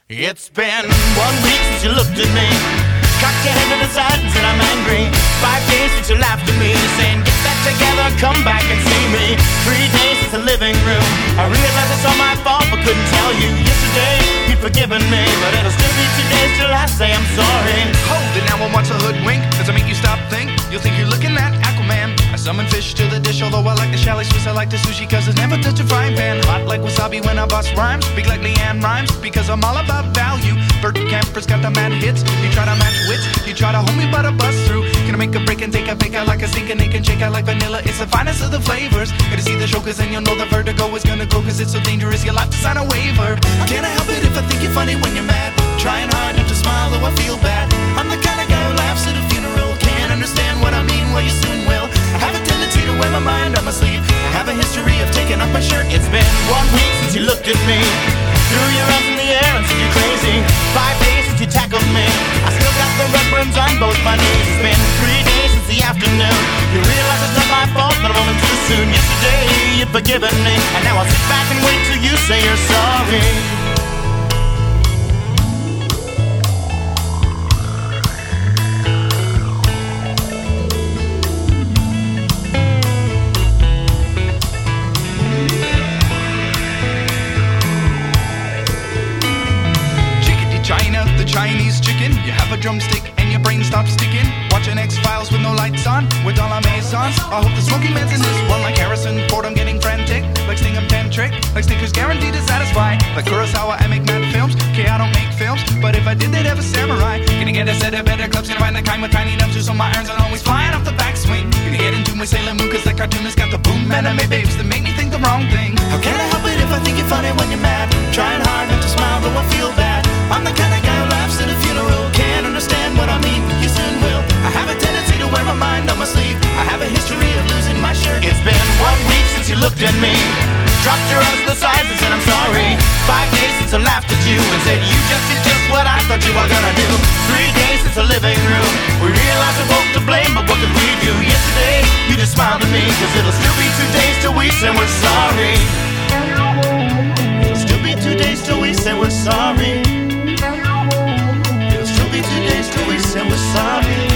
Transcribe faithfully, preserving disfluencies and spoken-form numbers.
It's been one week since you looked at me, cocked your head to the side and said I'm angry. Five days since you laughed at me, saying get that together, come back and see me. Three days since the living room, I realized it's all my fault but couldn't tell you. Yesterday you'd forgiven me, but it'll still be two days till I say I'm sorry. Hold it now and watch a hoodwink. Does it make you stop think? You'll think you're looking at Aquaman. I summon fish to the dish, although I like the chalet Swiss, I like the sushi cause it's never touch a frying pan. Hot like wasabi when I bust rhymes, speak like Leanne Rhymes because I'm all about value. Bert Camper's got the mad hits. You try to match wits, you try to hold me but I bust through. Gonna make a break and take a bake out like a sink and they can shake out like vanilla. It's the finest of the flavors. Gonna see the show cause then you'll know the vertigo is gonna go cause it's so dangerous you'll have to sign a waiver. Can't I help it if I think you're funny when you're mad? Trying hard not to smile though I feel bad. I'm the kind of guy who laughs at a funeral. Can't understand what I mean, well you soon will. I have a tendency to wear my mind on my sleeve. I have a history of taking off my shirt. It's been one week since you looked at me, threw your arms in the air and said you're crazy. Five days since you tackled me, I still got the red burns on both my knees. It's been three days since the afternoon, you realize it's not my fault that I'm only too soon. Yesterday you'd forgiven me, and now I'll sit back and wait till you say you're sorry. Chinese chicken, you have a drumstick and your brain stops sticking. Watching X-Files with no lights on, with all our maisons. I hope the smoking man's in this one like Harrison Ford. I'm getting frantic, like Stingham Tantric, like Snickers guaranteed to satisfy. Like Kurosawa, I make mad films. Okay, I don't make films, but if I did, they'd have a samurai. Gonna get a set of better clubs, gonna find the kind with tiny dumpsters so my irons are always flying off the backswing. Gonna get into my Sailor Moon cause the cartoonist got the boom anime babes that make me think the wrong thing. How can I help it if I think you're funny when you're mad? Trying hard not to smile though I feel bad. I'm the kind of guy who laughs at a funeral. Can't understand what I mean, you soon will. I have a tendency to wear my mind on my sleeve. I have a history of losing my shirt. It's been one week since you looked at me, dropped your arms to the sides and said I'm sorry. Five days since I laughed at you and said you just did just what I thought you were gonna do. Three days since the living room, we realized we're both to blame, but what could we do? Yesterday you just smiled at me cause it'll still be two days till we say we're sorry. It'll still be two days till we say we're sorry. It'll still be two days till we say we're sorry.